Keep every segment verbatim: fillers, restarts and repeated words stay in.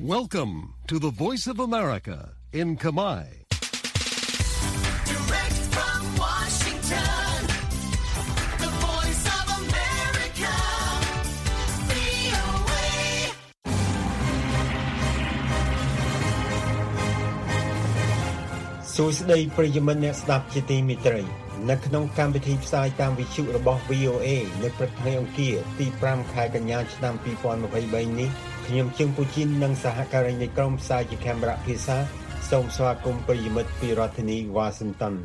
Welcome to the Voice of America in Kamai. Direct from Washington, the Voice of America, វី អូ เอសួស្តីប្រិយមិត្តអ្នកស្ដាប់ជាទីមេត្រីនៅក្នុងកម្មវិធីផ្សាយតាមវិទ្យុរបស់ វី អូ เอ នៅព្រឹកថ្ងៃអង្គារទីប្រាំខែកញ្ញាឆ្នាំពីរពាន់ម្ភៃបីនេះខ្ញុំជើងពូជីននិងសហការីនៃក្រុមផ្សាយជាកាមេរ៉ាភាសាសូមស្វាគមន៍ប្រិយមិត្តពីរដ្ឋធានី Washington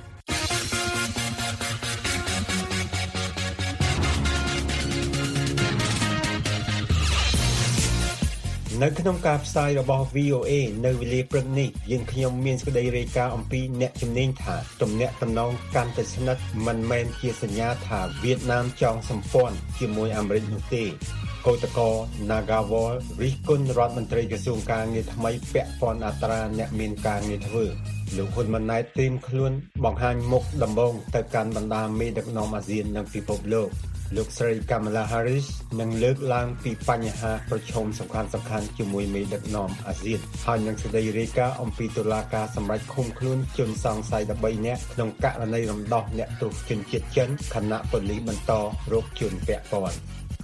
នៅក្នុងការផ្សាយរបស់ វី អូ เอ នៅវេលាព្រឹកនេះយើងខ្ញុំមានសេចក្តីរាយការណ៍អំពីអ្នកជំនាញថាទំនាក់ទំនងកាន់តែស្និទ្ធមិនមែនជាសញ្ញាថាវៀតណាមចង់សម្ព័ន្ធជាមួយអាមេរិកនោះទេកោតក្រ Nagawal រិះគន់រដ្ឋមន្ត្រីក្រសួងការងារថ្មីពាក់ព័ន្ធអត្រាអ្នកមានការងារធ្វើលោកហ៊ុនម៉ាណែតត្រៀមខ្លួនបង្ហាញមុខដំបូងទៅកាន់បណ្ដាមេដឹកនាំអាស៊ាននិងពិភពលោកលោកស្រី Kamala Harris នឹងលើកឡើងពីបញ្ហាប្រឈមសំខាន់ៗជាមួយមេដឹកនាំអាស៊ានហើយនឹងសេចក្តីរាយការណ៍អំពីតុលាការសម្រេចឃុំខ្លួនជនសង្ស័យដប់បីនាក់ក្នុងករណីរំដោះអ្នកទោសជនជាតិចិនខណៈប៉ូលីសបន្តរកជនពាក់ព័ន្ធ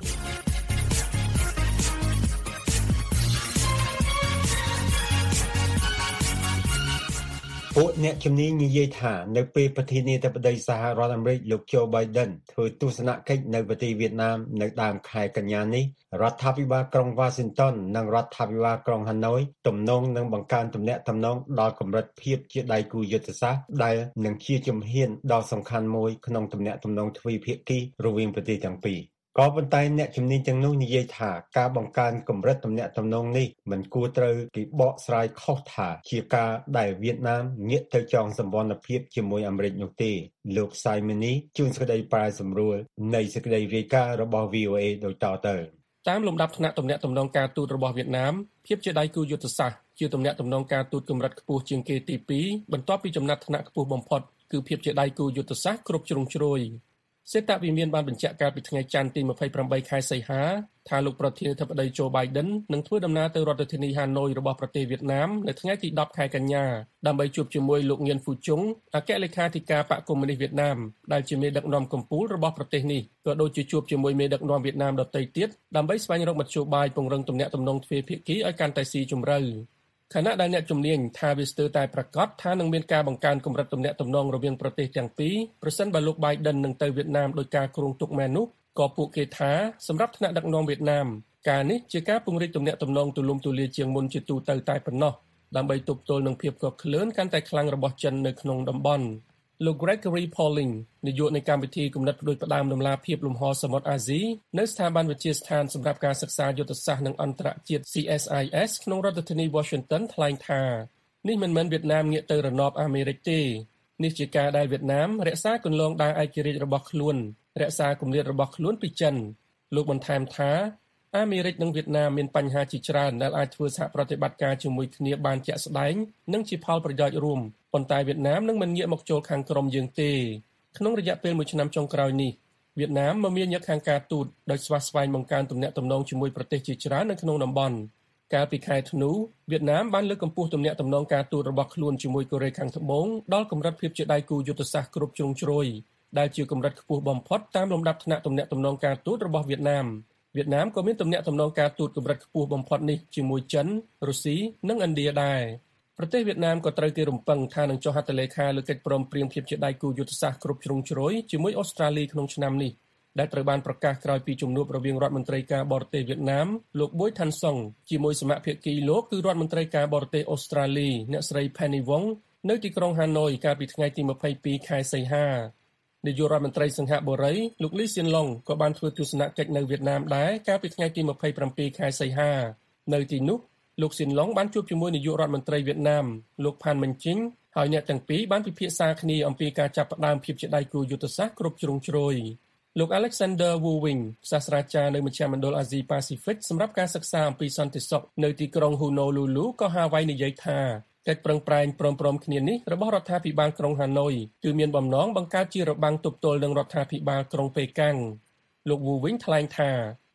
ពួកអ្នកជំនាញនិយាយថានៅពេលប្រធានាធិបតីសហរដ្ឋអាមេរិកលោក Joe Biden ធ្វើទស្សនកិច្ចនៅប្រទេសវៀតណាមនៅដើមខែកញ្ញានេះរដ្ឋាភិបាលក្រុង Washington និងរដ្ឋាភិបាលក្រុង Hanoi ទំនងនឹងបង្កើនទំនាក់ទំនងដល់កម្រិតភាពជាដៃគូយុទ្ធសាស្ត្រដែលនឹងជាជំហានដ៏សំខាន់មួយក្នុងទំនាក់ទំនងទ្វេភាគីរវាងប្រទេសទាំងពីរក៏ប៉ុន្តែអ្នកជំនាញទាំងនោះនិយាយថាការបង្កើនកម្រិតទំនាក់ទំនងនេះមិនគួរត្រូវគេបកស្រាយខុសថាជាការដែលវៀតណាមងាកទៅចងសម្ព័ន្ធភាពជាមួយអាមេរិកនោះទេលោក Simony ជួនសេចក្តីប្រែសម្រួលនៃសេចក្តីរាយការណ៍របស់ វី អូ เอ ដូចតទៅតាមលំដាប់ថ្នាក់ទំនាក់ទំនងការទូតរបស់វៀតណាមភាពជាដៃគូយុទ្ធសាស្ត្រជាទំនាក់ទំនងការទូតកម្រិតខ្ពស់ជាងគេទីពីរបន្ទាប់ពីចំណាត់ថ្នាក់ខ្ពស់បំផុតគឺភាពជាដៃគូយុទ្ធសាស្ត្រគ្រប់ជ្រុងជ្រោយសេតវិមានបានបញ្ជាក់កាលពីថ្ងៃច័ន្ទទីម្ភៃប្រាំបីខែសីហាថាលោកប្រធានាធិបតី Joe Biden នឹងធ្វើដំណើរទៅរដ្ឋធានី Hanoi របស់ប្រទេសវៀតណាមនៅថ្ងៃទីដប់ខែកញ្ញាដើម្បីជួបជាមួយលោកងៀនហ្វូជុងអគ្គលេខាធិការបកកុម្មុយនីសវៀតណាមដែលជាមេដឹកនាំកំពូលរបស់ប្រទេសនេះក៏ដូចជាជួបជាមួយមេដឹកនាំវៀតណាមដទៃទៀតដើម្បីស្វែងរកមធ្យោបាយពង្រឹងទំនាក់ទំនងទ្វេភាគីឲ្យកាន់តែស៊ីជម្រៅខណៈដែលអ្នកជំនាញថាវាស្ទើរតែប្រកាសថានឹងមានការបង្កើនកម្រិតទំនាក់ទំនងរវាងប្រទេសទាំងពីរប្រសិនបើលោក Biden នឹងទៅវៀតណាមដោយការគ្រោងទុកមែននោះក៏ពួកគេថាសម្រាប់ថ្នាក់ដឹកនាំវៀតណាមការនេះជាការពង្រីកទំនាក់ទំនងទូលំទូលាយជាងមុនជាទូទៅតែប៉ុណ្ណោះដើម្បីទប់ទល់នឹងភាពកកក្លឿនកាន់តែខ្លាំងរបស់ចិននៅក្នុងតំបន់លោក Gregory Pauling នាយកនៃកម្មវិធីគំនិតផ្ដួចផ្ដើមដំណាភាពលំហសមុទ្រអាស៊ីនៅស្ថាប័នវិទ្យាស្ថានសម្រាប់ការសិក្សាយុទ្ធសាស្ត្រនិងអន្តរជាតិ ซี เอส ไอ เอส ក្នុងរដ្ឋធានី Washington ថ្លែងថានេះមិនមែនវៀតណាមងាកទៅរណបអាមេរិកទេនេះជាការដែលវៀតណាមរក្សាគន្លងដើរឯករាជ្យរបស់ខ្លួនរក្សាគម្លាតរបស់ខ្លួនពីចិនលោកបន្ថែមថាអាមេរិកនិងវៀតណាមមានបញ្ហាជាច្រើនដែលអាចធ្វើសហប្រតិបត្តិការជាមួយគ្នាបានជាក់ស្ដែងនិងជាផលប្រយោជន៍រួមប៉ុន្តែវៀតណាមនឹងមិនងាកមកចូលខាងក្រមយើងទេក្នុងរយៈពេលមួយឆ្នាំចុងក្រោយនេះវៀតណាមមមាញឹកខាងការទូតដោយស្វាស្វែងបង្កើនទំនាក់ទំនងជាមួយប្រទេសជាច្រើននៅក្នុងតំបន់កាលពីខែធ្នូវៀតណាមបានលើកកម្ពស់ទំនាក់ទំនងការទូតរបស់ខ្លួនជាមួយកូរ៉េខាងត្បូងដល់កម្រិតភាពជាដៃគូយុទ្ធសាស្ត្រគ្រប់ជ្រុងជ្រោយដែលជាកម្រិតខ្ពស់បំផុតតាមលំដាប់ថ្នាក់ទំនាក់ទំនងការទូតរបស់វៀតណាមវៀតណាមក៏មានទំនាក់ទំនងការទូតកម្រិតខ្ពស់បំផុតនេះជាមួយចិនរុស្ស៊ីនិងឥណ្ឌាដែរប្រទេសវៀតណាមក៏ត្រូវគេរំពឹងថានឹងចុះហត្ថលេខាលើកិច្ចព្រមព្រៀងភាពជាដៃគូយុទ្ធសាស្ត្រគ្រប់ជ្រុងជ្រោយជាមួយអូស្ត្រាលីក្នុងឆ្នាំនេះដែលត្រូវបានប្រកាសក្រោយពីជំនួបរវាងរដ្ឋមន្ត្រីការបរទេសវៀតណាមលោកប៊ុយថាន់សុងជាមួយសមាភាគីលោកគឺរដ្ឋមន្ត្រីការបរទេសអូស្ត្រាលីអ្នកស្រី Penny Wong នៅទីក្រុង Hanoi កាលពីថ្ងៃទីម្ភៃពីរខែសីហានាយករដ្ឋមន្ត្រីសិង្ហបុរីលោកលីសៀនឡុងក៏បានធ្វើទស្សនកិច្ចនៅវៀតណាមដែរកាលពីថ្ងៃទីម្ភៃប្រាំពីរខែសីហានៅទីនោះលោកសៀនឡុងបានជួបជាមួយនាយករដ្ឋមន្ត្រីវៀតណាមលោកផាន់មិនជីងហើយអ្នកទាំងពីរបានពិភាក្សាគ្នាអំពីការចាប់ផ្ដើមភាពជាដៃគូយុទ្ធសាស្ត្រគ្រប់ជ្រុងជ្រោយលោក Alexander Wu Wing សាស្ត្រាចារ្យនៅមជ្ឈមណ្ឌលអាស៊ីប៉ាស៊ីហ្វិកសម្រាប់ការសិក្សាអំពីសន្តិសុខនៅទីក្រុង Honolulu ក៏ហាវ៉ៃនិយាយថាកិច្ចប្រឹងប្រែងព្រមព្រំគ្នានេះរបស់រដ្ឋាភិបាលក្រុង Hanoi គឺមានបំណងបង្កើតជារបាំងទប់ទល់នឹងរដ្ឋាភិបាលក្រុងប៉េកាំងលោក Wu Wing ថ្លែងថា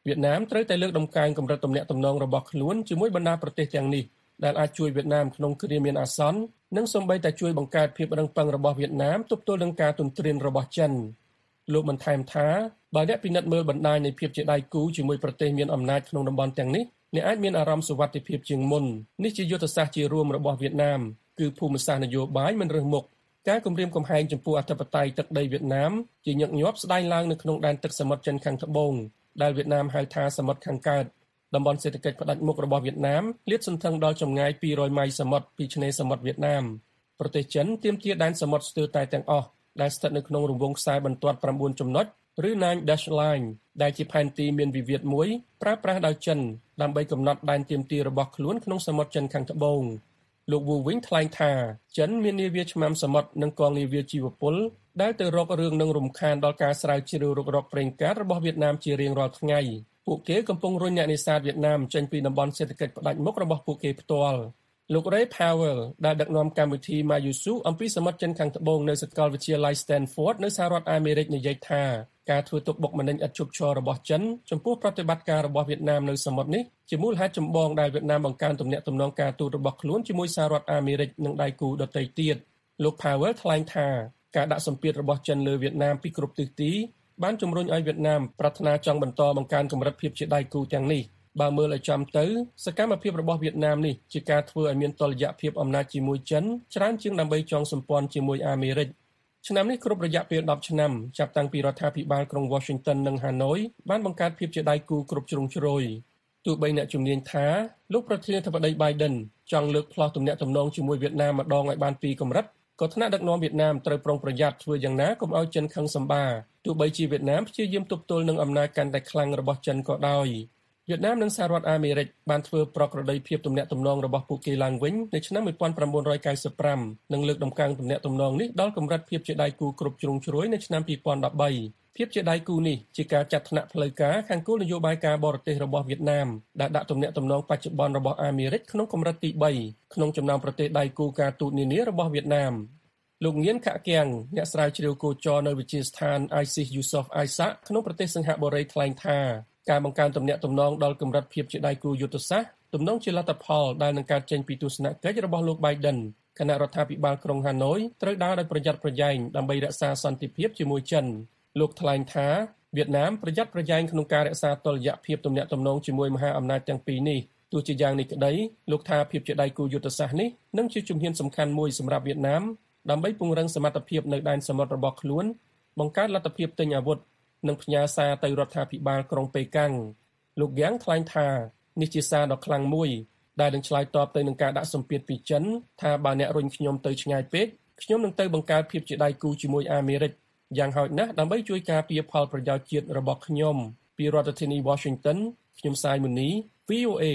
វៀតណាមត្រូវតែលើកដំកើងកម្រិតទំនាក់ទំនងរបស់ខ្លួនជាមួយបណ្ដាប្រទេសទាំងនេះដែលអាចជួយវៀតណាមក្នុងគ្រាមានអាសន្ននិងសូម្បីតែជួយបង្កើតភាពរឹងប៉ឹងរបស់វៀតណាមទប់ទល់នឹងការទន្ទ្រានរបស់ចិនលោកបានថែមថាបើអ្នកពិនិត្យមើលបណ្ដាញនៃភាពជាដៃគូជាមួយប្រទេសមានអំណាចក្នុងតំបន់ទាំងនេះអ្នកអាចមានអារម្មណ៍សុវត្ថិភាពជាងមុននេះជាយុទ្ធសាស្ត្រជារួមរបស់វៀតណាមគឺភូមិសាស្ត្រនយោបាយមិនរើសមុខការគំរាមកំហែងចំពោះអធិបតេយ្យទឹកដីវៀតណាមជាញឹកញាប់ស្ដែងឡើងនៅក្នុងដែនទឹកសមុទ្រចិនខាងត្បូងដែលវៀតណាមហៅថាសមុទ្រខាងកើតតំបន់សេដ្ឋកិច្ចផ្ដាច់មុខរបស់វៀតណាមលាតសន្ធឹងដល់ចម្ងាយពីររយម៉ៃល៍សមុទ្រពីឆ្នេរសមុទ្រវៀតណាមប្រទេសចិនទាមទារដែនសមុទ្រស្ទើរតែទាំងអស់ដែលស្ថិតនៅក្នុងរង្វង់ខ្សែបន្ទាត់ប្រាំបួនចំណុចឬ nine dash line ដែលជាផែនទីមានវិវាទមួយប្រើប្រាស់ដោយចិនដើម្បីកំណត់ដែនទាមទាររបស់ខ្លួនក្នុងសមុទ្រចិនខាងត្បូងលោកវូវិញថ្លែងថាចិនមាននាវាឆ្មាំសមុទ្រនិងកងនាវាជីវពលដែលទៅរករឿងនឹងរំខានដល់ការស្រាវជ្រាវរុករកប្រេងកាតរបស់វៀតណាមជារៀងរាល់ថ្ងៃពួកគេកំពុងរុញអ្នកនេសាទវៀតណាមចេញពីតំបន់សេដ្ឋកិច្ចផ្ដាច់មុខរបស់ពួកគេផ្ទាល់លោក Ray Powell ដែលដឹកនាំកម្មវិធី Mayusu អំពីសមុទ្រចិនខាងត្បូងនៅសាកលវិទ្យាល័យ Stanford នៅសហរដ្ឋអាមេរិកនិយាយថាការធ្វើទុកបុកម្នេញឥតឈប់ឈររបស់ចិនចំពោះប្រតិបត្តិការរបស់វៀតណាមនៅសមុទ្រនេះជាមូលហេតុចម្បងដែលវៀតណាមបង្កើនទំនាក់ទំនងការទូតរបស់ខ្លួនជាមួយសហរដ្ឋអាមេរិកនិងដៃគូដទៃទៀតលោក Powell ថ្លែងថាការដាក់សម្ពាធរបស់ចិនលើវៀតណាមពីគ្រប់ទិសទីបានជំរុញឲ្យវៀតណាមប្រាថ្នាចង់បន្តបង្កើនកម្រិតភាពជាដៃគូទាំងនេះបើមើលឲ្យចំទៅសកម្មភាពរបស់វៀតណាមនេះជាការធ្វើឲ្យមានតុល្យភាពអំណាចជាមួយចិនច្រើនជាងដើម្បីចងសម្ព័ន្ធជាមួយអាមេរិកឆ្នាំនេះគ្រប់រយៈពេលដប់ឆ្នាំចាប់តាំងពីរដ្ឋាភិបាលក្រុង Washington និង Hanoi បានបង្កើតភាពជាដៃគូគ្រប់ជ្រុងជ្រោយទោះបីអ្នកជំនាញថាលោកប្រធានាធិបតី Biden ចង់លើកផ្លោះទំនាក់ទំនងជាមួយវៀតណាមម្ដងឲ្យបានពីកម្រិតក៏ថ្នាក់ដឹកនាំវៀតណាមត្រូវប្រុងប្រយ័ត្នធ្វើយ៉ាងណាកុំឲ្យចិនខឹងសម្បារទោះបីជាវៀតណាមព្យាយាមទប់ទល់នឹងអំណាចកាន់តែខ្លាំងរបស់ចិនក៏ដោយវៀតណាមនិងសហរដ្ឋអាមេរិកបានធ្វើប្រក្រតីភាពទំនាក់ទំនងរបស់ពួកគេឡើងវិញនៅឆ្នាំnineteen ninety-fiveនិងលើកដំកើងទំនាក់ទំនងនេះដល់កម្រិតភាពជាដៃគូគ្រប់ជ្រុងជ្រោយនៅឆ្នាំtwenty thirteenភាពជាដៃគូនេះជាការចាត់ថ្នាក់ផ្លូវការខាងគោលនយោបាយការបរទេសរបស់វៀតណាមដែលដាក់ទំនាក់ទំនងបច្ចុប្បន្នរបស់អាមេរិកក្នុងកម្រិតទីthreeក្នុងចំណោមប្រទេសដៃគូការទូតនានារបស់វៀតណាមលោកងៀន ខាក់គៀងអ្នកស្រាវជ្រាវគោចរនៅវិទ្យាស្ថាន ISIS Yusof Isaac ក្នុងប្រទេសសិង្ហបុរីថ្លែងថាការបង្កើនទំនាក់ទំនងដល់កម្រិតភាពជាដៃគូយុទ្ធសាស្ត្រទំនងជាលទ្ធផលដែលនឹងកើតចេញពីទស្សនកិច្ចរបស់លោក Biden គណៈរដ្ឋាភិបាលក្រុង Hanoi ត្រូវដើរដោយប្រយ័ត្នប្រយែងដើម្បីរក្សាសន្តិភាពជាមួយចិនលោកថ្លែងថាវៀតណាមប្រយ័ត្នប្រយែងក្នុងការរក្សាតុល្យភាពទំនាក់ទំនងជាមួយមហាអំណាចទាំងពីរនេះទោះជាយ៉ាងនេះក្តីលោកថាភាពជាដៃគូយុទ្ធសាស្ត្រនេះនឹងជាជំហានសំខាន់មួយសម្រាប់វៀតណាមដើម្បីពង្រឹងសមត្ថភាពនៅដែនសមុទ្ររបស់ខ្លួនបង្កើតលទ្ធភាពទិញអាវុធនិងផ្ញើសារទៅរដ្ឋាភិបាលក្រុងប៉េកាំងលោកហ្គាំងថ្លែងថានេះជាសារដ៏ខ្លាំងមួយដែលនឹងឆ្លើយតបទៅនឹងការដាក់សម្ពាធពីចិនថាបើអ្នករុញខ្ញុំទៅឆ្ងាយពេកខ្ញុំនឹងទៅបង្កើតភាពជាដៃគូជាមួយអាមេរិកយ៉ាងហោចណាស់ដើម្បីជួយការពារផលប្រយោជន៍ជាតិរបស់ខ្ញុំពីរដ្ឋធានី Washington ខ្ញុំសាយមុនី V O A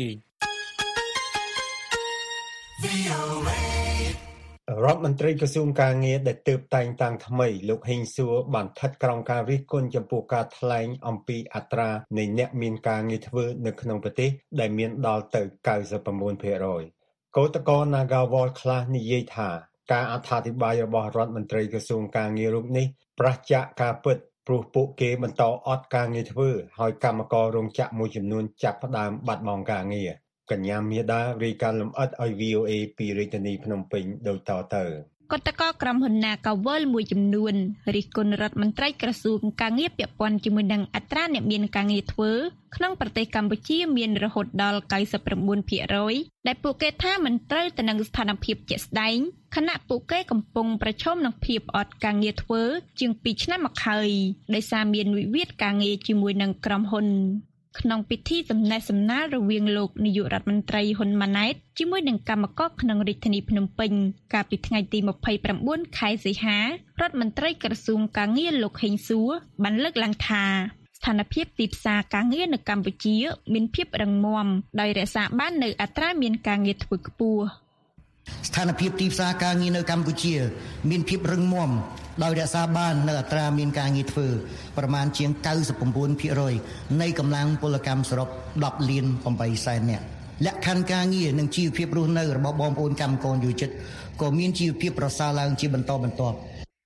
រដ្ឋមន្ត្រីក្រសួងការងារដែលទើបតែងតាំងថ្មីលោកហេងសួរបានស្ថិតក្រោមការរិះគន់ចំពោះការថ្លែងអំពីអត្រានៃអ្នកមានការងារធ្វើនៅក្នុងប្រទេសដែលមានដល់ទៅninety-nine percent កោតក្រ Nagawal ខ្លះនិយាយថាការអត្ថាធិប្បាយរបស់រដ្ឋមន្ត្រីក្រសួងការងាររូបនេះប្រឆាចការពិតព្រោះពួកគេបន្តអត់ការងារធ្វើហើយកម្មកររោងចក្រមួយចំនួនចាប់ផ្ដើមបាត់បង់ការងារកញ្ញាមាតារាយការណ៍លម្អិតឲ្យ V O A ពីរាជធានីភ្នំពេញដូចតទៅគណៈក្រុមហ៊ុន Nagawal មួយចំនួនរិះគន់រដ្ឋមន្ត្រីក្រសួងការងារពាក់ព័ន្ធជាមួយនឹងអត្រាអ្នកមានការងារធ្វើក្នុងប្រទេសកម្ពុជាមានរហូតដល់ninety-nine percent ដែលពួកគេថាមិនត្រូវទៅនឹងស្ថានភាពជាក់ស្ដែងខណៈពួកគេកំពុងប្រឈមនឹងភាពអត់ការងារធ្វើជាងtwoឆ្នាំមកហើយដោយសារមានវិវាទការងារជាមួយនឹងក្រុមហ៊ុនក្នុងពិធីសំណេះសំណាលរវាងលោកនាយករដ្ឋមន្ត្រីហ៊ុនម៉ាណែតជាមួយនឹងកម្មករក្នុងរាជធានីភ្នំពេញកាលពីថ្ងៃទីtwenty-nineខែសីហារដ្ឋមន្ត្រីក្រសួងការងារលោកហេងសួរបានលើកឡើងថាស្ថានភាពទីផ្សារការងារនៅកម្ពុជាមានភាពរឹងមាំដោយរក្សាបាននូវអត្រាមានការងារធ្វើខ្ពស់ស្ថានភាពទីផ្សារការងារនៅកម្ពុជាមានភាពរឹងមាំដោយរក្សាបាននៅអត្រាមានការងារធ្វើប្រមាណជាងninety-nine percent នៃកម្លាំងពលកម្មសរុបtenលានeightសែននាក់លក្ខខណ្ឌការងារនិងជីវភាពរស់នៅរបស់បងប្អូនកម្មករយុវជនក៏មានជីវភាពប្រសើរឡើងជាបន្តបន្ទាប់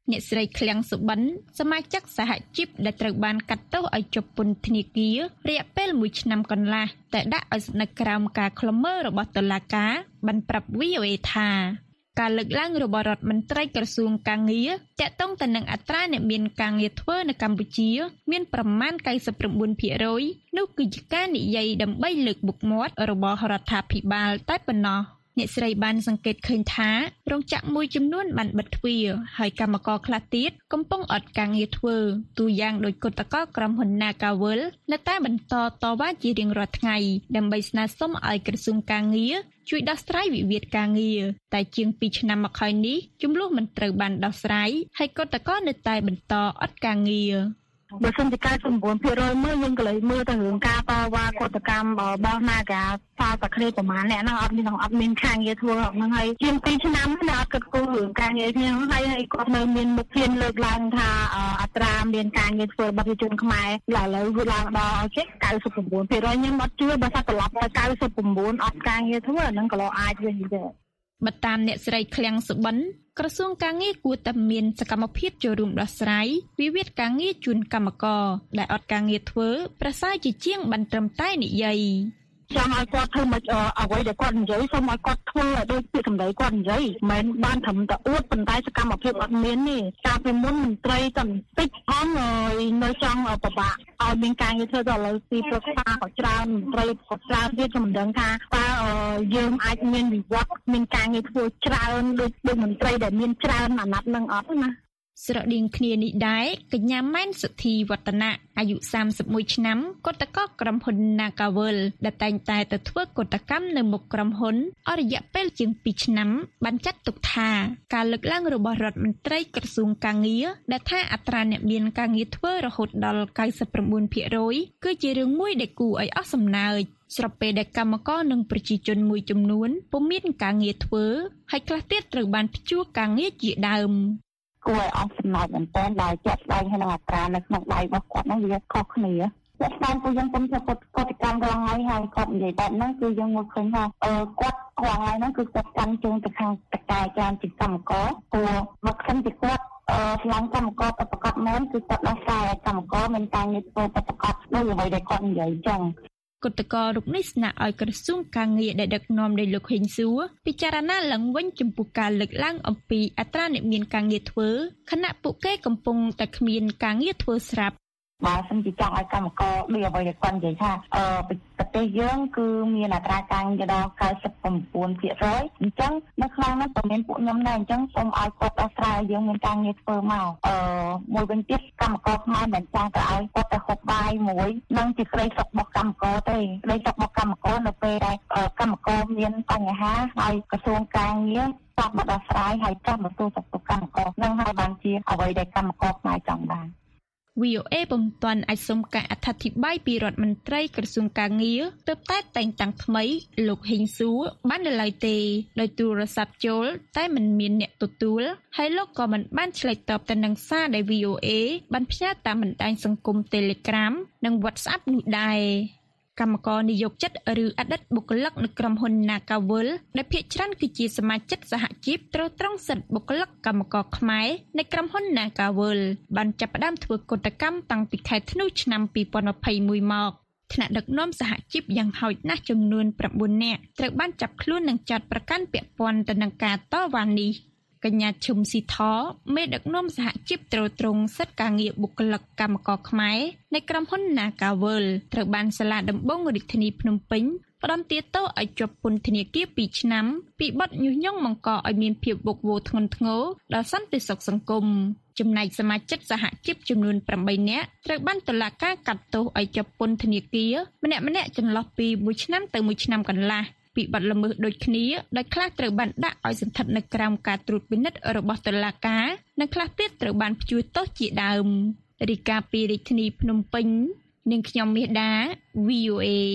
អ្នកស្រីឃ្លាំងសុបិនសមាជិកសហជីពដែលត្រូវបានកាត់ទោសឲ្យជាប់ពន្ធនាគាររយៈពេលមួយឆ្នាំកន្លះតែដាក់ឲ្យស្នាក់ក្រោមការឃ្លាំមើលរបស់តុលាការបានប្រាប់ វី អូ អេ ថាការលើកឡើងរបស់រដ្ឋមន្ត្រីក្រសួងកាងារតាក់ទងទៅនឹងអត្រាអ្នកមានការងារធ្វើនៅកម្ពុជាមានប្រមាណ កៅសិប៩ភាគរយ នោះគឺជាការនិយាយដើម្បីលើកមុខមាត់របស់រដ្ឋាភិបាលតែប៉ុណ្ណោះអ្នកស្រីបានសង្កេតឃើញថារោងចក្រមួយចំនួនបានបិទទ្វារហើយកម្មករខ្លះទៀតកំពុងអត់ការងារធ្វើទូយ៉ាងដោយគឧតកោក្រុមហ៊ុន Nagawal នៅតែបន្តតវ៉ាជារៀងរាល់ថ្ងៃដើម្បីស្នើសុំឲ្យក្រសួងកាងារជួយដោះស្រាយវិវាទការងារតែជាងពីរឆ្នាំមកហើយនេះចំនួនមិនត្រូវបានដោះស្រាយហើយគឧតកោនៅតែបន្តអត់ការងារបើសិនជា កៅសិប៩ភាគរយ មើលយើងក៏លើមើលទៅរឿងការតវ៉ាកតកម្មរបស់ Naga សាលតែគ្នាប្រហែលអ្នកហ្នឹងអត់មានអត់មានការងារធ្វើហ្នឹងហើយជាងពីរឆ្នាំនេះអត់គិតគូររឿងការងារគ្នាហើយហើយគាត់នៅមានមុខធានលើកឡើងថាអត្រាមានការងារធ្វើរបស់ប្រជាជនខ្មែរឥឡូវវាឡើងដល់ចេះ កៅសិប៩ភាគរយ ខ្ញុំអត់ជឿបើថាត្រឡប់ទៅ កៅសិប៩ អត់ការងារធ្វើអាហ្នឹងក៏អាចវិញទេបើតាមអ្នកស្រីឃ្លាំងសុបិនក្រសួងកាងារគួរតែមានសកម្មភាពចូលរួមដោះស្រាយវិវាទការងារជូនកម្មករដែលអត់ការងារធ្វើប្រសើរជាជាងបានត្រឹមតែនិយាយចង់ឲ្យគាត់ធ្វើមកអ្វីដែលគាត់និយាយសូមឲ្យគាត់ធ្វើឲ្យដូចពាក្យសម្ដីគាត់និយាយមិនបានត្រឹមតែអួតប៉ុន្តែសកម្មភាពអត់មានទេកាលពីមុនមន្ត្រីតែបន្តិចអស់នៅចង់ពិបាកឲ្យមានការងារធ្វើដល់ឥឡូវទីប្រឹក្សាក៏ច្រើនមន្ត្រីក៏ច្រើនទៀតខ្ញុំមិនដឹងថាតើយើងអាចមានវិវត្តមានការងារធ្វើច្រើនដូចដូចមន្ត្រីដែលមានច្រើនអាណត្តិនឹងអត់ណាស្រដៀងគ្នានេះដែរកញ្ញាម៉ែនសុធីវឌ្ឍនៈអាយុសាមសិបមួយឆ្នាំគឧតកោក្រុមហ៊ុន Nagawal ដែលតែងតែទៅធ្វើកតកម្មនៅមុខក្រុមហ៊ុនអស់រយៈពេលជាងពីរឆ្នាំបានចាត់ទុកថាការលើកឡើងរបស់រដ្ឋមន្ត្រីក្រសួងកាងារដែលថាអត្រាអ្នកមានការងារធ្វើរហូតដល់ កៅសិប៩ភាគរយ គឺជារឿងមួយដែលគួរឲ្យអស់សំណើចស្របពេលដែលកម្មករនិងប្រជាជនមួយចំនួនពុំមានការងារធ្វើហើយខ្លះទៀតត្រូវបានព្យួរការងារជាដើមគួរឲ្យអស់សំណើចមែនទែនដែលចាត់ស្ដែងក្នុងអត្រានៅក្នុងដៃរបស់គាត់ហ្នឹងវាខុសគ្នាចាត់ស្ដែងពួកយើងពុំធ្វើកតកម្មរងហើយហើយគាត់និយាយបែបហ្នឹងគឺយើងមើលឃើញថាអឺគាត់រងហើយហ្នឹងគឺគាត់កាន់ជើងទៅខាងតកែច្រើនជាកម្មករព្រោះមកខំពីគាត់អឺឆ្លងកម្មករប្រកបមែនគឺគាត់ដោះស្រាយឲ្យកម្មករមានការងារធ្វើប្រកបដោយអ្វីដែលគាត់និយាយចឹងគឧតកោរូបនេះស្នាក់ឲ្យក្រសួងកាងារដែលដឹកនាំដោយលោកហេងសួរពិចារណាឡើងវិញចំពោះការលើកឡើងអំពីអត្រាអ្នកមានការងារធ្វើខណៈពួកគេកំពុងតែគ្មានការងារធ្វើស្រាប់បើសិនជាចង់ឲ្យកម្មករដូចអ្វីដែលគាត់និយាយថាអឺប្រទេសយើងគឺមានអត្រាការងារដល់ កៅសិប៩ភាគរយ អញ្ចឹងនៅក្នុងនោះក៏មានពួកខ្ញុំដែរអញ្ចឹងសូមឲ្យគាត់ដោះស្រាយឲ្យយើងមានការងារធ្វើមកអឺមួយវិញទៀតកម្មករខ្មែរមិនចង់ទៅឲ្យគាត់ទៅហូបបាយមួយនឹងជាក្តីសុខរបស់កម្មករទេក្តីសុខរបស់កម្មករនៅពេលដែលកម្មករមានបញ្ហាហើយក្រសួងការងារចាប់មកដោះស្រាយហើយចាំមកទូសុខទុក្ខកម្មករនឹងហើយបានជាអ្វីដែលកម្មករខ្មែរចង់បាន វី អូ អេ ពុំទាន់អាចសុំការអធិប្បាយពីរដ្ឋមន្ត្រីក្រសួងកាងារទើបតែតែងតាំងថ្មីលោកហេងសួរបាននៅឡើយទេដោយទូរស័ព្ទចូលតែមិនមានអ្នកទទួលហើយលោកក៏មិនបានឆ្លើយតបទៅនឹងសារដែល វី អូ អេ បានផ្ញើតាមបណ្ដាញសង្គម Telegram និង WhatsApp នោះដែរកម្មករនិយោជិតឬអតីតបុគ្គលិកនៅក្រុមហ៊ុន Nagawal ដែលភាគច្រើនគឺជាសមាជិកសហជីពត្រូវត្រង់សិទ្ធិបុគ្គលិកកម្មករខ្មែរនៅក្រុមហ៊ុន Nagawal បានចាប់ផ្ដើមធ្វើកតកម្មតាំងពីខែធ្នូឆ្នាំពីរពាន់ยี่สิบเอ็ดមកថ្នាក់ដឹកនាំសហជីពយ៉ាងហោចណាស់ចំនួន៩នាក់ត្រូវបានចាប់ខ្លួននិងចាត់ប្រកាន់ពាក់ព័ន្ធទៅនឹងការតវ៉ានេះកញ្ញាឈឹមស៊ីថមេដឹកនាំសហជីពត្រួតត្រងសិទ្ធិការងារបុគ្គលិកកម្មករខ្មែរในក្រុមហ៊ុន Nagawal ត្រូវបានសាលាដំបងរាជធានីភ្នំពេញផ្តន្ទាទោសឲ្យជាប់ពន្ធនាគារពីរឆ្នាំពីបទញុះញង់បង្កឲ្យមានភាពវឹកវរធ្ងន់ធ្ងរដល់សន្តិសុខសង្គមចំណែកសមាជិកសហជីពចំនួនប្រាំបីនាក់ត្រូវបានតុលាការកាត់ទោសឲ្យជាប់ពន្ធនាគារម្នាក់ម្នាក់ចន្លោះពីមួយឆ្នាំទៅមួយឆ្នាំកន្លះពីបទល្មើសដូចគ្នាដោយខ្លះត្រូវបានដាក់ឲ្យសន្ធិដ្ឋនៅក្រោមការត្រួតពិនិត្យរបស់តុលាការនិងខ្លះទៀតត្រូវបានព្យួរទោសជាដើមរាយការណ៍ពីរាជធានីភ្នំពេញនាងខ្ញុំមាសដា វី អូ អេ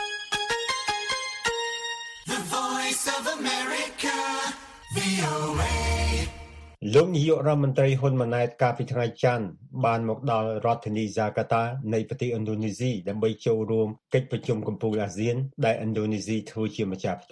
The Voice of America វី អូ អេលោកនាយករដ្ឋមន្ត្រីហ៊ុនម៉ាណែតកាលពីថ្ងៃច័ន្ទបានមកដល់រដ្ឋធានីហ្សាកាតានៃប្រទេសឥណ្ឌូនេស៊ីដើម្បីចូលរួមកិច្ចប្រជុំកំពូលអាស៊ានដែលឥណ្ឌូនេស៊ីធ្វើជាម្ចាស់ផ្ទះ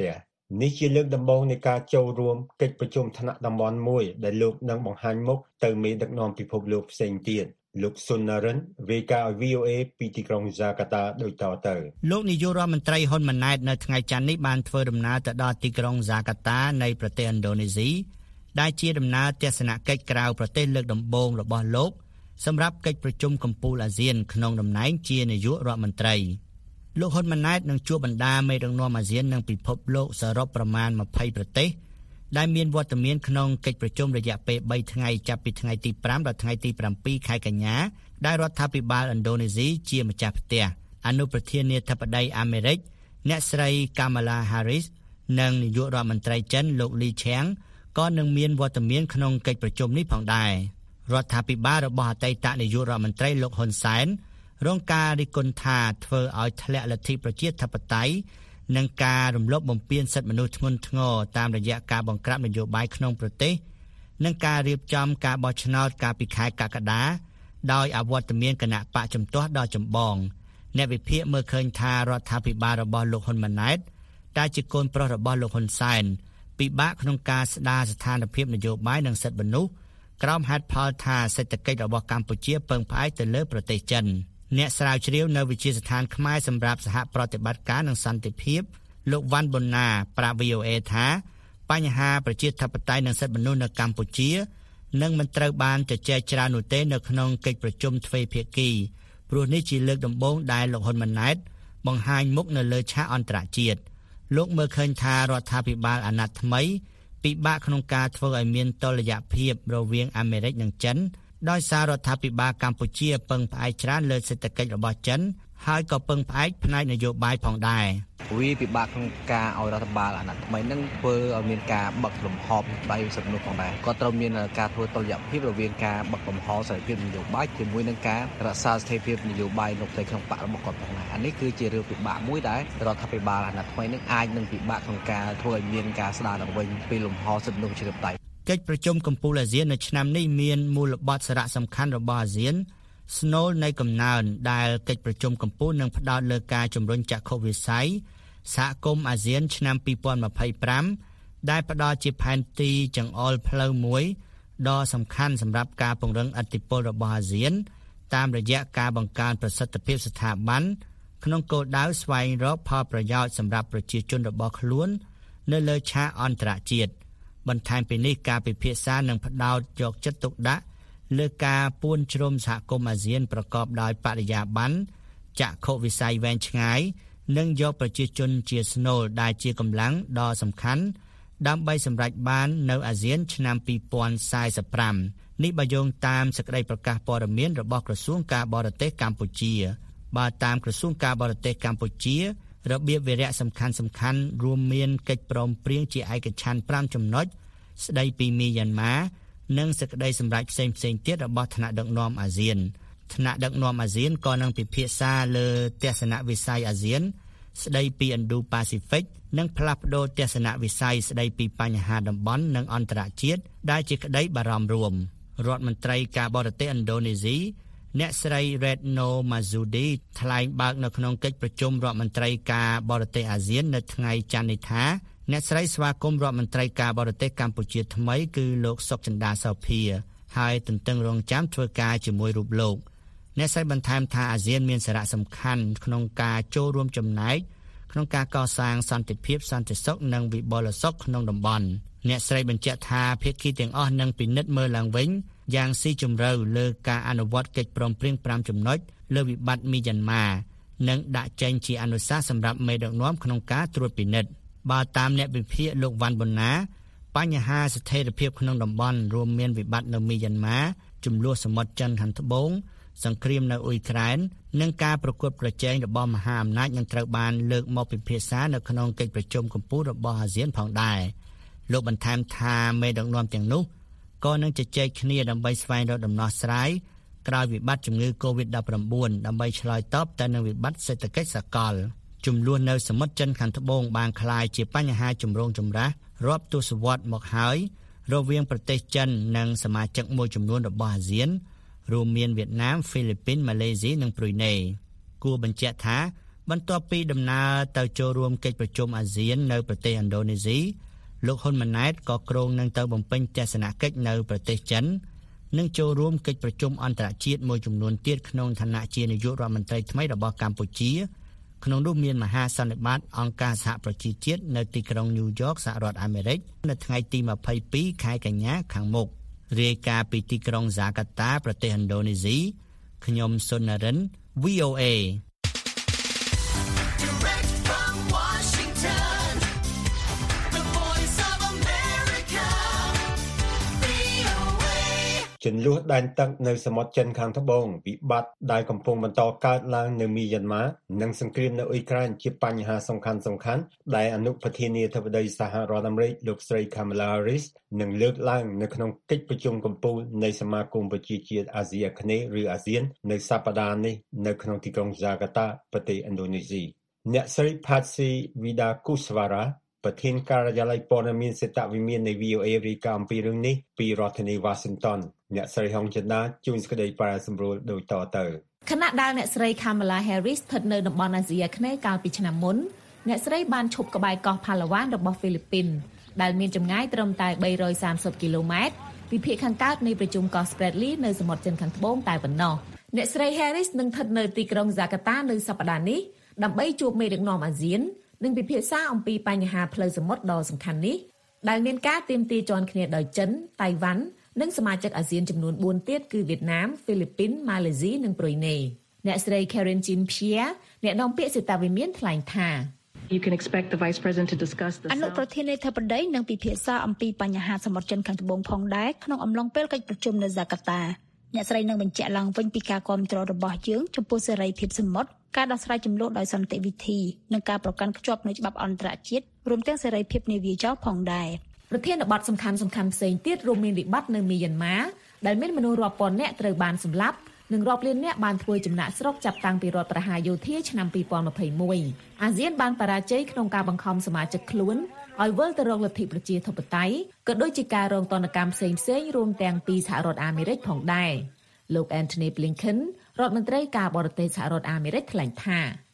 នេះជាលើកដំបូងនៃការចូលរួមកិច្ចប្រជុំថ្នាក់តំបន់មួយដែលលោកនឹងបង្ហាញមុខទៅមេដឹកនាំពិភពលោកផ្សេងទៀតលោកសុនណារិនរាយការណ៍ឲ្យ វី អូ អេ ពីទីក្រុងហ្សាកាតាដូចតទៅលោកនាយករដ្ឋមន្ត្រីហ៊ុនម៉ាណែតនៅថ្ងៃច័ន្ទនេះបានធ្វើដំណើរទៅដល់ទីក្រុងហ្សាកាតានៃប្រទេសឥណ្ឌូនេស៊ីដែលជាដំណើរទស្សនកិច្ចក្រៅប្រទេសលើកដំបូងរបស់លោកសម្រាប់កិច្ចប្រជុំកំពូលអាស៊ានក្នុងតំណែងជានាយករដ្ឋមន្ត្រីលោកហ៊ុនម៉ាណែតនឹងជួបបណ្ដាមេដឹកនាំអាស៊ាននិងពិភពលោកសរុបប្រមាណยี่สิบប្រទេសដែលមានវត្តមានក្នុងកិច្ចប្រជុំរយៈពេលបីថ្ងៃចាប់ពីថ្ងៃទីfiveដល់ថ្ងៃទីsevenខែកញ្ញាដែលរដ្ឋាភិបាលឥណ្ឌូនេស៊ីជាម្ចាស់ផ្ទះអនុប្រធានាធិបតីអាមេរិកអ្នកស្រី Kamala Harris និងនាយករដ្ឋមន្ត្រីចិនលោក Li Qiang ក៏នឹងមានវត្តមានក្នុងកិច្ចប្រជុំនេះផងដែររដ្ឋាភិបាលរបស់អតីតនាយករដ្ឋមន្ត្រីលោកហ៊ុនសែនរងការរិះគន់ថាធ្វើឲ្យធ្លាក់លទ្ធិប្រជាធិបតេយ្យនិងការរំលោភបំពានសិទ្ធិមនុស្សធ្ងន់ធ្ងរតាមរយៈការបង្ក្រាបនយោបាយក្នុងប្រទេសនិងការរៀបចំការបោះឆ្នោតកាលពីខែកក្កដាដោយអវត្តមានគណៈបកជំទាស់ដល់ចម្បងអ្នកវិភាគមើលឃើញថារដ្ឋាភិបាលរបស់លោកហ៊ុនម៉ាណែតដែលជាកូនប្រុសរបស់លោកហ៊ុនសែនពិបាកក្នុងការស្ដារស្ថានភាពនយោបាយនិងសិទ្ធិមនុស្សក្រោមហេតុផលថាសេដ្ឋកិច្ចរបស់កម្ពុជាពឹងផ្អែកទៅលើប្រទេសចិនអ្នកស្រាវជ្រាវនៅវិទ្យាស្ថានខ្មែរសម្រាប់សហប្រតិបត្តិការនិងសន្តិភាពលោកវ៉ាន់ប៊ុនណាប្រាប់ វី អូ អេ ថាបញ្ហាប្រជាធិបតេយ្យនិងសិទ្ធិមនុស្សនៅកម្ពុជានឹងមិនត្រូវបានជជែកច្រើននោះទេនៅក្នុងកិច្ចប្រជុំទ្វេភាគីព្រោះនេះជាលើកដំបូងដែលលោកហ៊ុនម៉ាណែតបង្ហាញមុខនៅលើឆាកអន្តរជាតិលោកមើលឃើញថារដ្ឋាភិបាលអាណត្តិថ្មីពិបាកក្នុងការធ្វើឲ្យមានតុល្យភាពរវាងអាមេរិកនិងចិនដោយសាររដ្ឋាភិបាលកម្ពុជាពឹងផ្អែកច្រើនលើសេដ្ឋកិច្ចរបស់ចិនហើយក៏ពឹងផ្អែកផ្នែកនយោបាយផងដែរវាពិបាកក្នុងការឲ្យរដ្ឋបាលអាណត្តិថ្មីនឹងធ្វើឲ្យមានការបឹកលំហដៃសិទ្ធិមនុស្សផងដែរក៏ត្រូវមានការធ្វើតុល្យភាពរវាងការបឹកលំហសេរីភាពនយោបាយជាមួយនឹងការរក្សាស្ថិរភាពនយោបាយនៅផ្ទៃក្នុងបករបស់គាត់ផងដែរអានេះគឺជារឿងពិបាកមួយដែលរដ្ឋាភិបាលអាណត្តិថ្មីនឹងអាចនឹងពិបាកក្នុងការធ្វើឲ្យមានការស្ដារឡើងវិញពីលំហសិទ្ធិមនុស្សជាផ្ទៃកិច្ចប្រជុំកំពូលអាស៊ាននៅឆ្នាំនេះមានមូលបត្រសារៈសំខាន់របស់អាស៊ានស្នូលនៃកំណើនដែលកិច្ចប្រជុំកំពូលនឹងផ្ដោតលើការជំរុញចក្ខុវិស័យសហគមន៍អាស៊ានឆ្នាំtwenty twenty-fiveដែលផ្ដល់ជាផែនទីចង្អុលផ្លូវមួយដ៏សំខាន់សម្រាប់ការពង្រឹងឥទ្ធិពលរបស់អាស៊ានតាមរយៈការបង្កើនប្រសិទ្ធភាពស្ថាប័នក្នុងគោលដៅស្វែងរកផលប្រយោជន៍សម្រាប់ប្រជាជនរបស់ខ្លួននៅលើឆាកអន្តរជាតិបន្ថែមពីនេះការពិភាក្សានឹងផ្ដោតយកចិត្តទុកដាក់លើការពួនជ្រុំសហគមន៍អាស៊ានប្រកបដោយបរិយាបន្នចក្ខុវិស័យវែងឆ្ងាយនិងយកប្រជាជនជាស្នូលដែលជាកម្លាំងដ៏សំខាន់ដើម្បីសម្រេចបាននៅអាស៊ានឆ្នាំtwenty forty-fiveនេះបើយោងតាមសេចក្តីប្រកាសព័ត៌មានរបស់ក្រសួងការបរទេសកម្ពុជាបើតាមក្រសួងការបរទេសកម្ពុជារបៀបវារៈសំខាន់សំខាន់រួមមានកិច្ចព្រមព្រៀងជាឯកច្ឆន្ទfiveចំណុចស្តីពីមីយ៉ាន់ម៉ានិងសេចក្តីសម្រេចផ្សេងផ្សេងទៀតរបស់ថ្នាក់ដឹកនាំអាស៊ានថ្នាក់ដឹកនាំអាស៊ានក៏នឹងពិភាក្សាលើទស្សនវិស័យអាស៊ានស្តីពី Indo-Pacific និងផ្លាស់ប្ដូរទស្សនវិស័យស្តីពីបញ្ហាតំបន់និងអន្តរជាតិដែលជាក្តីបារម្ភរួមរដ្ឋមន្ត្រីការបរទេសឥណ្ឌូនេស៊ីអ្នកស្រី Retno Marsudi ថ្លែងបើកនៅក្នុងកិច្ចប្រជុំរដ្ឋមន្ត្រីការបរទេសអាស៊ាននៅថ្ងៃច័ន្ទនេះថាអ្នកស្រីស្វាគមន៍រដ្ឋមន្ត្រីការបរទេសកម្ពុជាថ្មីគឺលោកសុកចិន្តាសោភាហើយទន្ទឹងរង់ចាំធ្វើការជាមួយរូបលោកអ្នកស្រីបន្ថែមថាអាស៊ានមានសារៈសំខាន់ក្នុងការចូលរួមចំណែកក្នុងការកសាងសន្តិភាពសន្តិសុខនិងវិបលសុខក្នុងតំបន់អ្នកស្រីបញ្ជាក់ថាភាគីទាំងអស់នឹងពិនិត្យមើលឡើងវិញយ៉ាងស៊ីជម្រៅលើការអនុវត្តកិច្ចព្រមព្រៀងfiveចំណុចលើវិបត្តិមីយ៉ាន់ម៉ានិងដាក់ចេញជាអនុសាសន៍សម្រាប់មេដឹកនាំក្នុងការត្រួតពិនិត្យបើតាមអ្នកវិភាគលោកវ៉ាន់ប៊ុនណាបញ្ហាស្ថិរភាពក្នុងតំបន់រួមមានវិបត្តិនៅមីយ៉ាន់ម៉ាចំនួនសមុទ្រចិនខាងត្បូងសង្គ្រាមនៅអ៊ុយក្រែននិងការប្រកួតប្រជែងរបស់មហាអំណាចនឹងត្រូវបានលើកមកពិភាក្សានៅក្នុងកិច្ចប្រជុំកំពូលរបស់អាស៊ានផងដែរលោកបន្ថែមថាមេដឹកនាំទាំងនោះក៏នឹងជជែកគ្នាដើម្បីស្វែងរកដំណោះស្រាយក្រោយវិបត្តិជំងឺ COVID nineteen ដើម្បីឆ្លើយតបទៅនឹងវិបត្តិសេដ្ឋកិច្ចសកលចំនួននៅសមុទ្រចិនខាងត្បូងបានក្លាយជាបញ្ហាចម្រូងចម្រាសរាប់ទសវត្សរ៍មកហើយរវាងប្រទេសចិននិងសមាជិកមួយចំនួនរបស់អាស៊ានរួមមានវៀតណាម ហ្វីលីពីន ម៉ាឡេស៊ីនិងប្រ៊ុយណេគួរបញ្ជាក់ថាបន្ទាប់ពីដំណើរទៅចូលរួមកិច្ចប្រជុំអាស៊ាននៅប្រទេសឥណ្ឌូនេស៊ីលោកហ៊ុនម៉ាណែតក៏គ្រោងនឹងទៅបំពេញទស្សនកិច្ចនៅប្រទេសចិននិងចូលរួមកិច្ចប្រជុំអន្តរជាតិមួយចំនួនទៀតក្នុងឋានៈជានាយករដ្ឋមន្ត្រីថ្មីរបស់កម្ពុជាក្នុងនោះមានមហាសន្និបាតអង្គការសហប្រជាជាតិនៅទីក្រុងញូវយ៉កសហរដ្ឋអាមេរិកនៅថ្ងៃទីម្ភៃពីរខែកញ្ញាខាងមុខរាយការណ៍ពីទីក្រុងហ្សាកាតាប្រទេសឥណ្ឌូនេស៊ីខ្ញុំសុននរិន V O A ចំនួនដែនទឹកនៅសមុទ្រចិនខាងត្បូងវិបត្តិដែលកំពុងបន្តកើតឡើងនៅមីយ៉ាន់ម៉ានិងសង្គ្រាមនៅអ៊ុយក្រែនជាបញ្ហាសំខាន់សំខាន់ដែលអនុប្រធានាធិបតីសហរដ្ឋអាមេរិកលោកស្រី Kamala Harris នឹងលើកឡើងនៅក្នុងកិច្ចប្រជុំកំពូលនៃសមាគមប្រជាជាតិអាស៊ីអាគ្នេយ៍ឬអាស៊ាននៅសប្តាហ៍នេះនៅក្នុងទីក្រុងហ្សាកាតាប្រទេសឥណ្ឌូនេស៊ីអ្នកស្រី Patsy Widakuswaraប្រធានការិយាល័យព័ត៌មានសេតវិមាននៃ V O A រាយការណ៍អំពីរឿងនេះពីរដ្ឋធានី Washington អ្នកស្រីហុងចិន្តាជួនសេចក្តីប្រាសម្រួលដូចតទៅខណៈដែលអ្នកស្រី Kamala Harris ស្ថិតនៅតំបន់អាស៊ីអាគ្នេយ៍កាលពីឆ្នាំមុនអ្នកស្រីបានឈប់ក្បែរកោះ Palawan របស់ហ្វីលីពីនដែលមានចម្ងាយត្រឹមតែបីរយសាមសិបគីឡូម៉ែត្រពីភាគខាងកើតនៃប្រជុំកោះ Spratly នៅសមុទ្រចិនខាងត្បូងតែប៉ុណ្ណោះអ្នកស្រី Harris នឹងស្ថិតនៅទីក្រុង Jakarta នៅសប្តាហ៍នេះដើម្បីជួបមេដឹកនាំអាស៊ាននិងពិភាក្សាអំពីបញ្ហាផ្លូវសមុទ្រដ៏សំខាន់នេះដែលមានការទាមទារជាន់គ្នាដោយចិនតៃវ៉ាន់និងសមាជិកអាស៊ានចំនួនបួនទៀតគឺវៀតណាមហ្វីលីពីនម៉ាឡេស៊ីនិងប្រ៊ុយណេអ្នកស្រី Karen Jean-Pierre អ្នកនាំពាក្យសេតវិមានថ្លែងថា You can expect the vice president to discuss the អនុប្រធានាធិបតីនឹងពិភាក្សាអំពីបញ្ហាសមុទ្រចិនខាងត្បូងផងដែរក្នុងអំឡុងពេលកិច្ចប្រជុំនៅហ្សាកាតាអ្នកស្រីនឹងបញ្ជាក់ឡើងវិញពីការគាំទ្ររបស់យើងចំពោះសេរីភាពសមុទ្រការដោះស្រាយជម្លោះដោយសន្តិវិធីនិងការប្រកាន់ខ្ជាប់នូវច្បាប់អន្តរជាតិរួមទាំងសេរីភាពនាវាចរផងដែរប្រធានបទសំខាន់សំខាន់ផ្សេងទៀតរួមមានវិបត្តិនៅមីយ៉ាន់ម៉ាដែលមានមនុស្សរាប់ពាន់នាក់ត្រូវបានសម្លាប់និងរាប់លាននាក់បានធ្វើចំណាកស្រុកចាប់តាំងពីរដ្ឋប្រហារយោធាឆ្នាំពីរពាន់ម្ភៃមួយអាស៊ានបានបរាជ័យក្នុងការបង្ខំសមាជិកខ្លួនឲ្យវិលទៅរកលទ្ធិប្រជាធិបតេយ្យក៏ដូចជាការរងទណ្ឌកម្មផ្សេងផ្សេងរួមទាំងពីសហរដ្ឋអាមេរិកផងដែរលោក Antony Blinken រដ្ឋមន្ត្រីការបរទេសសហរដ្ឋអាមេរិកថ្លែងថា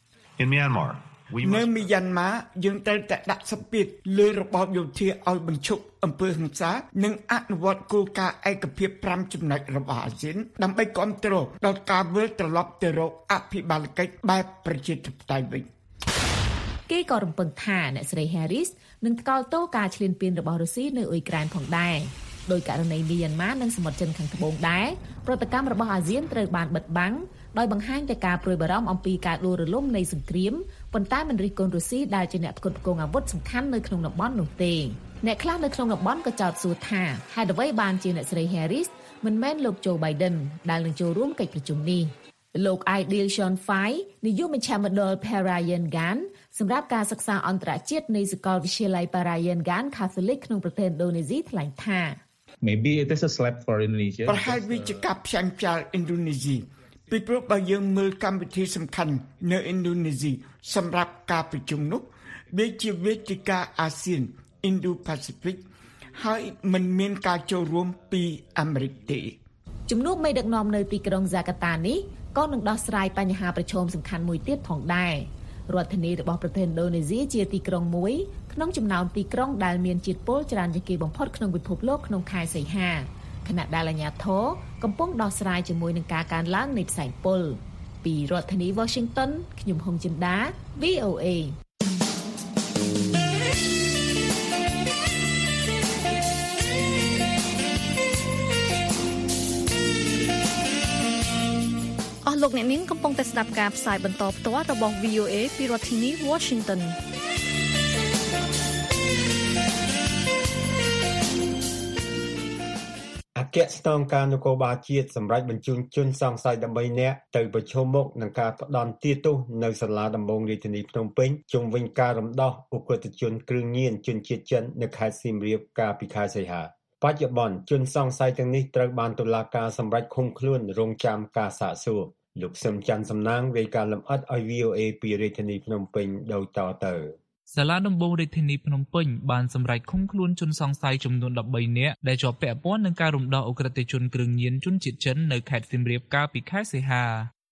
In Myanmar នៅមីយ៉ាន់ម៉ាយើងត្រូវតែដាក់សម្ពាធលើរបបយោធាឲ្យបញ្ឈប់អំពើហិង្សានិងអនុវត្តគោលការណ៍ឯកភាពប្រាំចំណុចរបស់អាស៊ានដើម្បីគាំទ្រដល់ការវិលត្រឡប់ទៅរកអភិបាលកិច្ចបែបប្រជាធិបតេយ្យវិញគេក៏រំពឹងថាអ្នកស្រី Harris នឹងថ្កោលទោសការឈ្លានពានរបស់រុស្ស៊ីនៅអ៊ុយក្រែនផងដែរដោយករណីមីយ៉ាន់ម៉ានិងសមុទ្រចិនខាងត្បូងដែរប្រតិកម្មរបស់អាស៊ានត្រូវបានបិទបាំងដោយបង្ហាញតែការព្រួយបារម្ភអំពីការដួលរលំនៃសង្គ្រាមប៉ុន្តែមិនរិះគន់រុស្ស៊ីដែលជាអ្នកផ្គត់ផ្គង់អាវុធសំខាន់នៅក្នុងតំបន់នោះទេអ្នកខ្លះនៅក្នុងតំបន់ក៏ចោទសួរថាហេតុអ្វីបានជាអ្នកស្រី Harris មិនមែនលោក Joe Biden ដែលនឹងចូលរួមកិច្ចប្រជុំនេះលោក Aidil Sean Fai នាយកមជ្ឈមណ្ឌល Parayangan សម្រាប់ការសិក្សាអន្តរជាតិនៃសាកលវិទ្យាល័យ Parayangan Catholic ក្នុងប្រទេសឥណ្ឌូនេស៊ីថ្លែងថា Maybe it is a slap for Indonesia ប្រហែលវាជាការផ្សាំផ្សាលឥណ្ឌូនេស៊ីពីព្រោះបើយើងមើលកម្មវិធីសំខាន់នៅឥណ្ឌូនេស៊ីសម្រាប់ការប្រជុំនោះវាជាវេទិកាអាស៊ាន Indo-Pacific ហើយមិនមានការចូលរួមពីអាមេរិកទេជំនួបមេដឹកនាំនៅទីក្រុងហ្សាកាតានេះក៏នឹងដោះស្រាយបញ្ហាប្រឈមសំខាន់មួយទៀតផងដែររដ្ឋធានីរបស់ប្រទេសឥណ្ឌូនេស៊ីជាទីក្រុងមួយក្នុងចំណោមទីក្រុងដែលមានជាតិពុលច្រើនជាងគេបំផុតក្នុងពិភពលោកក្នុងខែសីហាខណៈដែលអាជ្ញាធរកំពុងដោះស្រាយជាមួយនឹងការកើនឡើងនៃផ្សែងពុលពីរដ្ឋធានី Washington ខ្ញុំហុងចិន្តា V O A អស់លោកអ្នកនាងកំពុងតែស្ដាប់ការផ្សាយបន្តផ្ទាល់របស់ V O A ពីរដ្ឋធានី Washington អគ្គស្នងការនគរបាលជាតិសម្រាប់បញ្ជូនជនសង្ស័យ13នាក់ទៅប្រឈមមុខនឹងការផ្ដន់ទាទោសនៅសាលាដំបងរាជធានីភ្នំពេញជុំវិញការរំដោះអ ுக ្រិតជនគ្រឿងញៀនជនជាតិចិននៅខេត្តសៀមរាបកាលពីខែសីហាបច្ចុប្បន្នជនសង្ស័យទាំងនេះត្រូវបានតុលាការសម្រេចឃុំខ្លួនរងចាំការសាកសួរលោកសឹមច័ន្ទសំណាងរាយការណ៍លម្អិតឲ្យ V O A ពីរាជធានីភ្នំពេញដូចតទៅសាលាដំបងរាជធានីភ្នំពេញបានសម្រេចឃុំខ្លួនជនសង្ស័យចំនួន13នាក់ដែលជាប់ពាក់ព័ន្ធនឹងការរំដោះអ ுக ្រិតជនគ្រឿងញៀនជនជាតិចិននៅខេត្តសៀមរាបកាលពីខែសីហា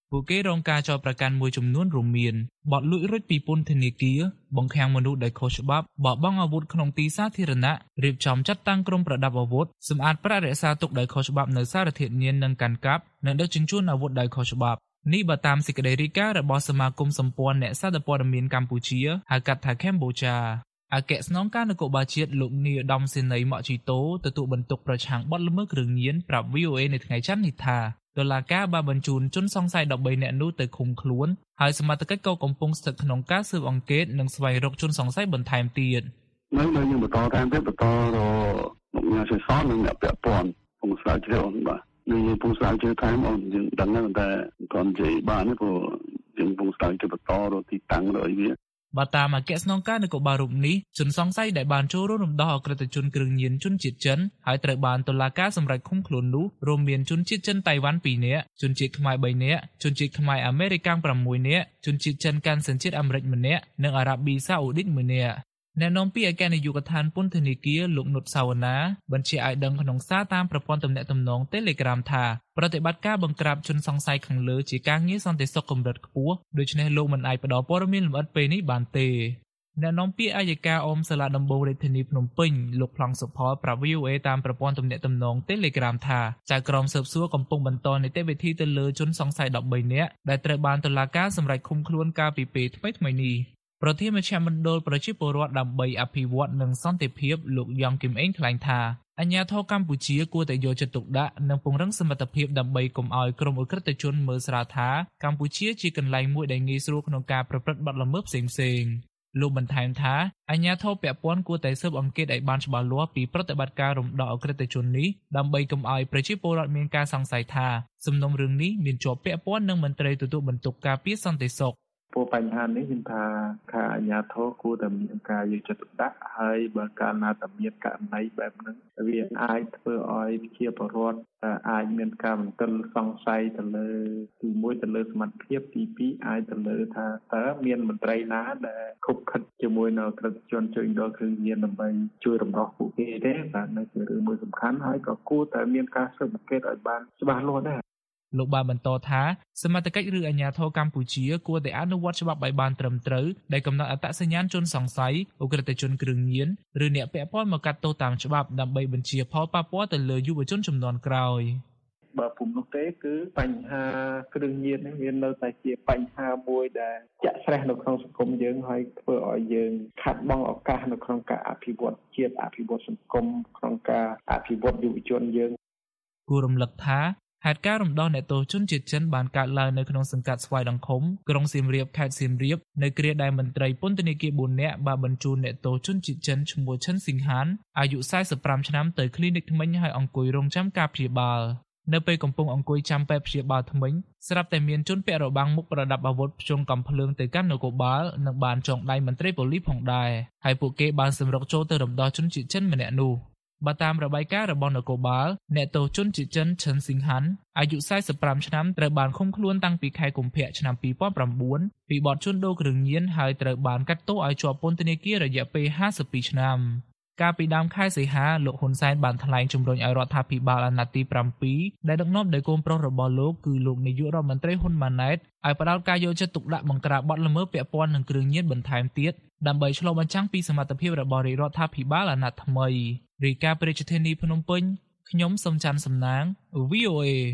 ពួកគេរងការចោទប្រកាន់មួយចំនួនរួមមានបទលួចរុចពីពន្ធនាគារបង្ខាំងមនុស្សដោយខុសច្បាប់បបង់អាវុធក្នុងទីសាធារណៈរៀបចំចាត់តាំងក្រុមប្រដាប់អាវុធសម្អាតប្រាក់រក្សាទុកដោយខុសច្បាប់នៅសារធាតុញៀននិងកាន់កាប់និងដឹកជញ្ជូនអាវុធដោយខុសច្បាប់នេះបើតាមសេចក្តីរាយការណ៍របស់សមាគមសម្ព័ន្ធអ្នកសារព័ត៌មានកម្ពុជាហៅកាត់ថា Cambodia អគ្គស្នងការនគរបាលជាតិលោកនាយឧត្តមសេនីយ៍ម៉ាក់ជីតូទទួលបន្ទុកប្រឆាំងបទល្មើសគ្រឿងញៀនប្រាប់ វី អូ អេ នៅថ្ងៃច័ន្ទនេះថាតុលាការបានបញ្ជូនជនសង្ស័យដប់បីនាក់នោះទៅឃុំខ្លួនហើយសមត្ថកិច្ចក៏កំពុងស្ថិតក្នុងការស៊ើបអង្កេតនិងស្វែងរកជនសង្ស័យបន្ថែមទៀតនៅនៅយើងបន្តតាមទៀតបន្តរកអ្នកសិក្សានិងអ្នកពាក់ព័ន្ធក្នុងស្រាវជ្រាវបាទនៅយើងពុំស្រាវជ្រាវតាមអូនយើងដឹងតែតែគាត់និយាយបានព្រោះយើងពុំស្រាវជ្រាវបន្តរកទីតាំងរកអីវាបើតាមអគ្គស្នងការនគរបាលរូបនេះជនសង្ស័យដែលបានចូលរួមរំដោះអក្រិតជនគ្រឿងញៀនជនជាតិចិនហើយត្រូវបានតុលាការសម្រេចឃុំខ្លួននោះរួមមានជនជាតិចិនតៃវ៉ាន់ពីរនាក់ជនជាតិខ្មែរបីនាក់ជនជាតិខ្មែរអាមេរិកាំងប្រាំមួយនាក់ជនជាតិចិនកាន់សញ្ជាតិអាមេរិកម្នាក់និងអារ៉ាប៊ីសាអូឌីតមួយនាក់អ្នកនាំពាក្យអគ្គនាយកដ្ឋានពន្ធនាគារលោកនុតសាវណ្ណាបញ្ជាក់ឲ្យដឹងក្នុងសារតាមប្រព័ន្ធទំនាក់ទំនង Telegram ថាប្រតិបត្តិការបង្ក្រាបជនសង្ស័យខាងលើជាការងារសន្តិសុខកម្រិតខ្ពស់ដូច្នេះលោកមិនអាចផ្ដល់ព័ត៌មានលម្អិតពេលនេះបានទេអ្នកនាំពាក្យអัยការអមសាលាដំបងរាជធានីភ្នំពេញលោកប្លង់សុផលប្រាប់ វី អូ អេ តាមប្រព័ន្ធទំនាក់ទំនង Telegram ថាចៅក្រមស៊ើបសួរកំពុងបន្តនីតិវិធីទៅលើជនសង្ស័យដប់បីនាក់ដែលត្រូវបានតុលាការសម្រេចឃុំខ្លួនកាលពីពេលថ្មីៗនេះប្រធានមជ្ឈមណ្ឌលប្រជាពលរដ្ឋដើម្បីអភិវឌ្ឍនិងសន្តិភាពលោកយ៉ងគឹមអេងថ្លែងថាអាជ្ញាធរកម្ពុជាគួរតែយកចិត្តទុកដាក់និងពង្រឹងសមត្ថភាពដើម្បីកុំឲ្យក្រុមអ ுக ្រិតជនមើលស្រាលថាកម្ពុជាជាកន្លែងមួយដែលងាយស្រួលក្នុងការប្រព្រឹត្តបទល្មើសផ្សេងៗលោកបន្ថែមថាអាជ្ញាធរពាក់ព័ន្ធគួរតែស៊ើបអង្កេតឲ្យបានច្បាស់លាស់ពីប្រតិបត្តិការរំដោះអ ுக ្រិតជននេះដើម្បីកុំឲ្យប្រជាពលរដ្ឋមានការសង្ស័យថាសំណុំរឿងនេះមានជាប់ពាក់ព័ន្ធនឹងមន្ត្រីទទួលបន្ទុកការពារសន្តិសុខព្រោះបញ្ហានេះខ្ញុំថាខាងអាជ្ញាធរគួរតែមានការយកចិត្តទុកដាក់ហើយបើកាលណាតែមានករណីបែបហ្នឹងវាអាចធ្វើឲ្យប្រជាពលរដ្ឋអាចមានការបន្ទិលសង្ស័យទៅលើទីមួយទៅលើសមត្ថភាពទីពីរអាចទៅលើថាតើមានមន្ត្រីណាដែលខុបខិតជាមួយនៅក្រឹតជនជួយដល់គ្រឿងញៀនដើម្បីជួយរំដោះពួកគេទេបាទនៅជារឿងមួយសំខាន់ហើយក៏គួរតែមានការស៊ើបអង្កេតឲ្យបានច្បាស់លាស់ដែរលោកបានបន្តថាសមត្ថកិច្ចឬអាជ្ញាធរកម្ពុជាគួរតែអនុវត្តច្បាប់ឲ្យបានត្រឹមត្រូវដែលកំណត់អត្តសញ្ញាណជនសង្ស័យអ ுக ្រិតជនគ្រឿងញៀនឬអ្នកពាក់ព័ន្ធមកកាត់ទោសតាមច្បាប់ដើម្បីបញ្ជាផលប៉ះពាល់ទៅលើយុវជនជំនាន់ក្រោយបើពុំនោះទេគឺបញ្ហាគ្រឿងញៀននេះវានៅតែជាបញ្ហាមួយដែលចាក់ស្រេះនៅក្នុងសង្គមយើងហើយធ្វើឲ្យយើងខាត់បង់ឱកាសនៅក្នុងការអភិវឌ្ឍជាតិអភិវឌ្ឍសង្គមក្នុងការអភិវឌ្ឍយុវជនយើងគួររំលឹកថាហេតុការណ៍រំដោះអ្នកទោសជនជាតិចិនបានកើតឡើងនៅក្នុងសង្កាត់ស្វាយដង្ឃុំក្រុងសៀមរាបខេត្តសៀមរាបនៅគ្រាដែលមន្ត្រីពន្ធនាគារបួននាក់បានបញ្ជូនអ្នកទោសជនជាតិចិនឈ្មោះឈិនស៊ីងហានអាយុសែសិបប្រាំឆ្នាំទៅគ្លីនិកធ្មេញហើយអង្គុយរងចាំការព្យាបាលនៅពេលកំពុងអង្គុយចាំពេទ្យព្យាបាលធ្មេញស្រាប់តែមានជនពាក់របាំងមុខប្រដាប់អាវុធភ្ជង់កំភ្លើងទៅកាន់នគរបាលនិងបានចងដៃមន្ត្រីប៉ូលីសផងដែរហើយពួកគេបានសម្រុកចូលទៅរំដោះជនជាតិចិនម្នាក់នោះបើតាមរបាយការណ៍របស់នគរបាលអ្នកទោសជនជាតិចិនឈិនស៊ីងហានអាយុសែសិបប្រាំឆ្នាំត្រូវបានឃុំខ្លួនតាំងពីខែកុម្ភៈឆ្នាំពីរពាន់ប្រាំបួនពីបទជួញដូរគ្រឿងញៀនហើយត្រូវបានកាត់ទោសឲ្យជាប់ពន្ធនាគាររយៈពេលហាសិបពីរឆ្នាំកាលពីដើមខែសីហាលោកហ៊ុនសែនបានថ្លែងជំរុញឲ្យរដ្ឋាភិបាលអាណត្តិទីប្រាំពីរដែលដឹកនាំដោយកូនប្រុសរបស់លោកគឺលោកនាយករដ្ឋមន្ត្រីហ៊ុនម៉ាណែតឲ្យផ្តោតការយកចិត្តទុកដាក់បង្ក្រាបបទល្មើសពាក់ព័ន្ធនឹងគ្រឿងញៀនបន្ថែមទៀតដើម្បីឆ្លុះបញ្ចាំងពីសមត្ថភាពរបស់រាជរដ្ឋាភិបាលអាណត្តិថ្មីរាយការណ៍ពីរាជធានីភ្នំពេញខ្ញុំសំច័ន្ទសំណាង វី អូ អេ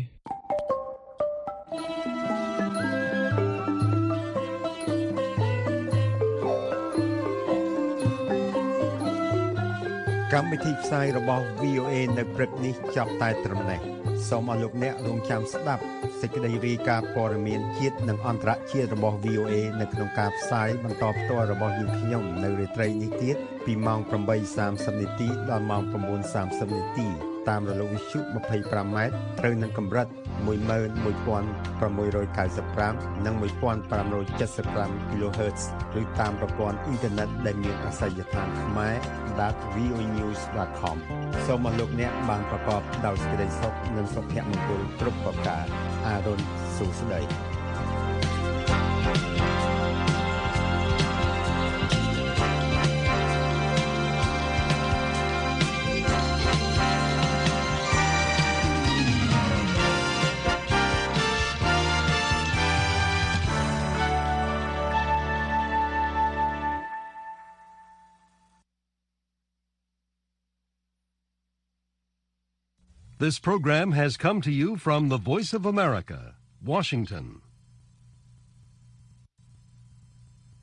កម្មវិធីផ្សាយរបស់ វី អូ អេ នៅព្រឹកនេះចប់តែត្រឹមនេះសូមអរលោកអ្នករងចាំស្ដាប់សេចក្តីរាយការណ៍ព័ត៌មានជាតិនិងអន្តរជាតិរបស់ វី អូ អេ នៅក្នុងការផ្សាយបន្តផ្ទាល់របស់យើងខ្ញុំនៅរាត្រីនេះទៀតពីម៉ោង ប្រាំបីសាមសិបនាទីដល់ម៉ោង 9:សាមសិបនាទីតាមរលកវិទ្យុ ยี่สิบห้า ម៉ែត្រត្រូវនឹងកម្រិត một nghìn một trăm sáu mươiห้า និង một nghìn năm trăm bảy mươiห้า kHz ឬតាមប្រព័ន្ធអ៊ីនធឺណិតដែលមានអាសយដ្ឋាន ខ្មែរ ដត វី អូ news ដត com សូមអរលោកអ្នកបានប្រកបដោយសេចក្តីសុខនិងសុភមង្គលគ្រប់ប្រការអារុនសុស្ដី This program has come to you from the Voice of America, Washington.